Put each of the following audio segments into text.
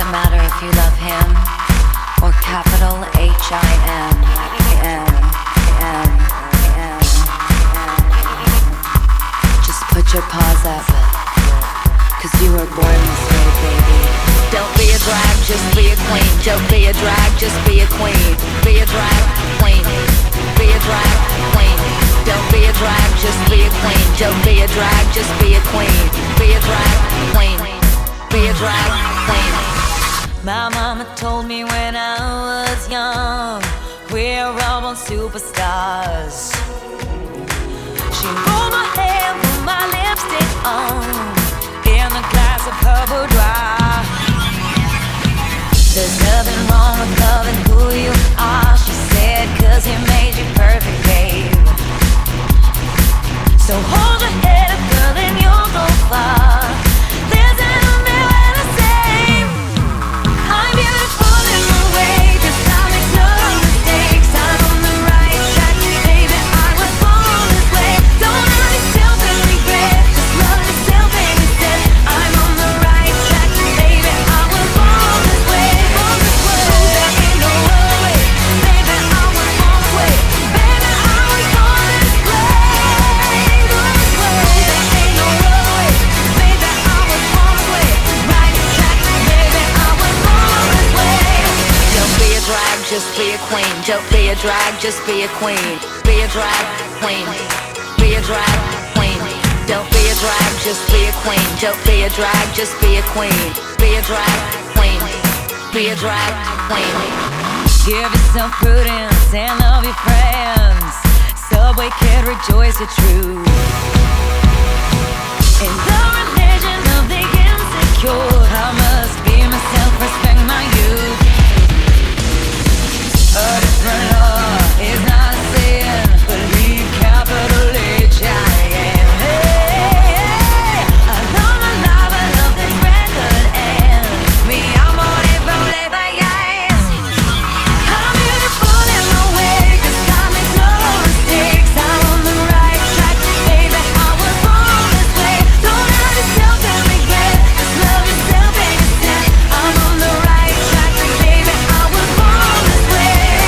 matter if you love him or capital H-I-M. Just put your paws up, 'cause you were born this way, baby. Don't be a drag, just be a queen. Don't be a drag, just be a queen. Be a drag queen. Be a drag queen. Don't be a drag, just be a queen. Don't be a drag, just be a queen. Be a drag queen. Be a drag queen. My mama told me when I was young, we're all born superstars. She rolled my hair, put my lipstick on, in a glass of her boudoir. There's nothing wrong with loving who you are, she said, 'cause he made you perfect, babe. So hold your head up, girl, and you'll go far. Listen to me when I say I'm beautiful in my way, 'cause I make no mistakes. I'm on the right track, baby, I was born this way. Don't hurt yourself and regret, just love yourself instead. I'm on the right track, baby, I was born this way. There ain't no other way, baby, I was born this way. Baby, I was born this way. Just be a queen, don't be a drag, just be a queen. Be a drag queen, be a drag queen. Don't be a drag, just be a queen. Don't be a drag, just be a queen. Be a drag queen, be a drag queen. Give yourself prudence and love your friends. Subway kid, rejoice your truth. In the religion of the insecure, I must be myself, respect my youth. A different law is not a sin, believe capital H-I-M. Hey, I love my life, I love this record, and me, I'm on it from labor, yes. I'm beautiful in my way, 'cause I make no mistakes. I'm on the right track, baby, I was born this way. Don't hurt yourself and regret, just love yourself instead. I'm on the right track, baby, I was born this way.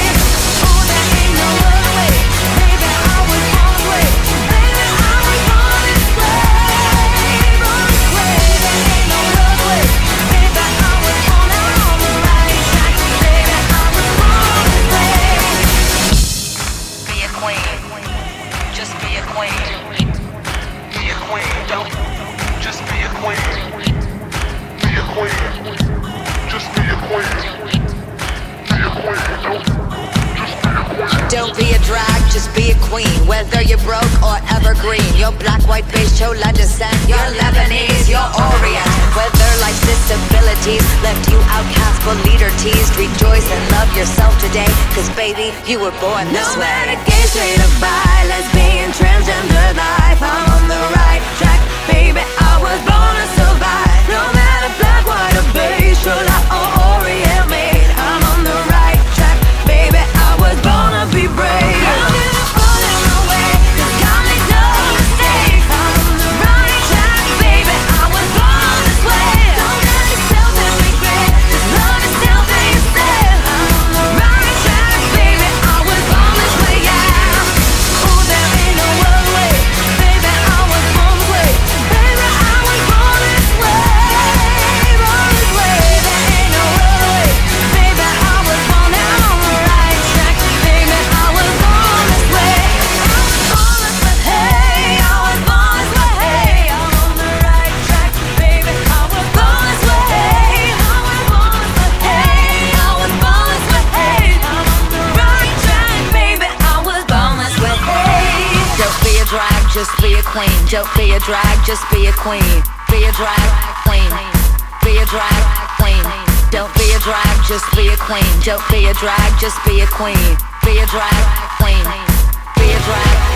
Don't be a drag, just be a queen. Whether you're broke or evergreen, you're black, white, beige, chola descent, you're Lebanese, you're Orient. Whether life's disabilities left you outcast but leader teased, rejoice and love yourself today, 'cause baby, you were born this way. No matter gay, straight or bi, lesbian, transgender life, I'm on the right track, baby, I was born to survive. No matter black, white or beige, chola or Orient made, I'm on the right track, baby, I was born to be brave. I'm beautiful in my way, 'cause I make no mistakes. I'm on the right track, baby, I was born this way. Don't hurt yourself and regret, just love yourself instead. I'm on the right track, baby, I was born this way, yeah. Oh, there ain't no other way, baby, I was born this way. Baby, I was born this way, born this way. There ain't no other way, baby, I was born. Now I'm on the right track, baby, I was born this way. I was born this way, hey, I was born this way, hey. I'm on the right track, baby, I was born this way, hey. I was born this way, hey, I was born this way, hey. I'm on the right track, baby, I was born this way, hey. Don't be a drag, just be a queen. Don't be a drag, just be a queen. Be a drag queen. Be a drag queen. Don't be a drag, just be a queen. Don't be a drag, just be a queen. Be a drag queen. Be a drag